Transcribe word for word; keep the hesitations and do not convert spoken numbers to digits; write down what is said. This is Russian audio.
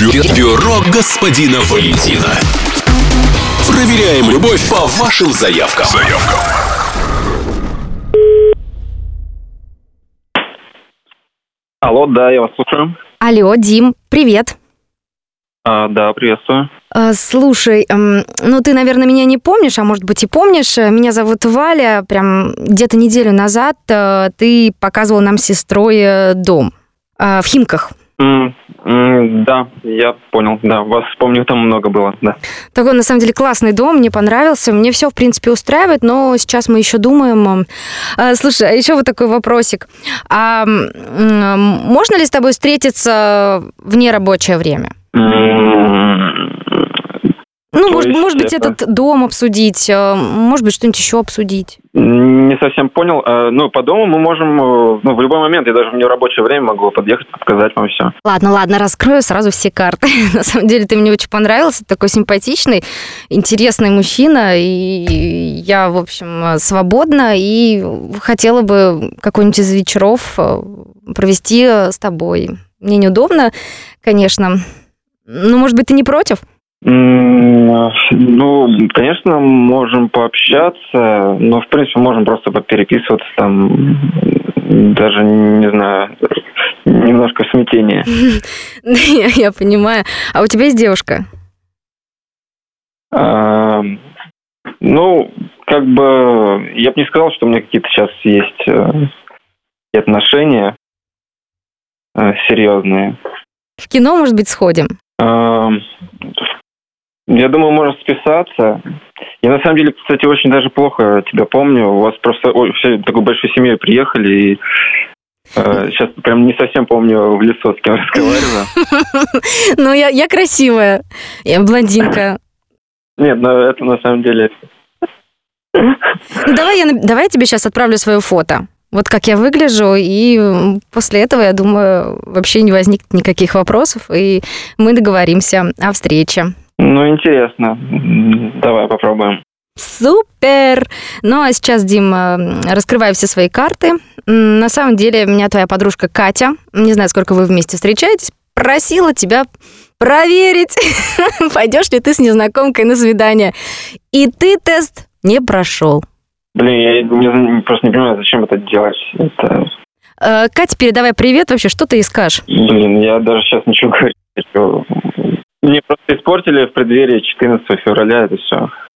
Бюро господина Валентина. Проверяем любовь по вашим заявкам. Заявкам. Алло, да, я вас слушаю. Алло, Дим, привет. А, да, приветствую. А, слушай, эм, ну ты, наверное, меня не помнишь, а может быть и помнишь. Меня зовут Валя. Прям где-то неделю назад э, ты показывал нам с сестрой э, дом э, в Химках. М, м, да, я понял, да, вас помню, там много было, да. Такой, на самом деле, классный дом, мне понравился. Мне все, в принципе, устраивает, но сейчас мы еще думаем... А, слушай, а еще вот такой вопросик. А м, можно ли с тобой встретиться в нерабочее время? Ну, То может, есть может быть, это- этот дом обсудить, э, может быть, что-нибудь еще обсудить. Не совсем понял. А, Ну, по дому мы можем, э, ну, в любой момент, я даже в нерабочее время могу подъехать, показать вам все. Ладно, ладно, раскрою сразу все карты. На самом деле, ты мне очень понравился, такой симпатичный, интересный мужчина, и я, в общем, свободна, и хотела бы какой-нибудь из вечеров э, провести с тобой. Мне неудобно, конечно. Ну, может быть, ты не против? Ну, конечно, можем пообщаться, но, в принципе, можем просто попереписываться там, даже, не знаю, немножко смятение. Я я понимаю. А у тебя есть девушка? А, Ну, как бы, я бы не сказал, что у меня какие-то сейчас есть э, отношения э, серьезные. В кино, может быть, сходим? А, Я думаю, можно списаться. Я на самом деле, кстати, очень даже плохо тебя помню. У вас просто ой, все такой большой семьей приехали, и э, сейчас прям не совсем помню в лицо, с кем разговариваю. Ну, я я красивая, я блондинка. Нет, ну это на самом деле... Ну, давай я, на- давай я тебе сейчас отправлю свое фото. Вот как я выгляжу, и м, после этого, я думаю, вообще не возникнет никаких вопросов, и мы договоримся о встрече. Ну, интересно. М, Давай попробуем. Супер! Ну, а сейчас, Дим, э, раскрывай все свои карты. М, На самом деле, меня твоя подружка Катя, не знаю, сколько вы вместе встречаетесь, просила тебя проверить, пойдешь ли ты с незнакомкой на свидание. И ты тест не прошел. Блин, я не зн- просто не понимаю, зачем это делать. Это... Э, Катя, передавай привет. Вообще, что ты ей скажешь? Блин, я даже сейчас ничего говорить не хочу. Мне просто испортили в преддверии четырнадцатого февраля это все.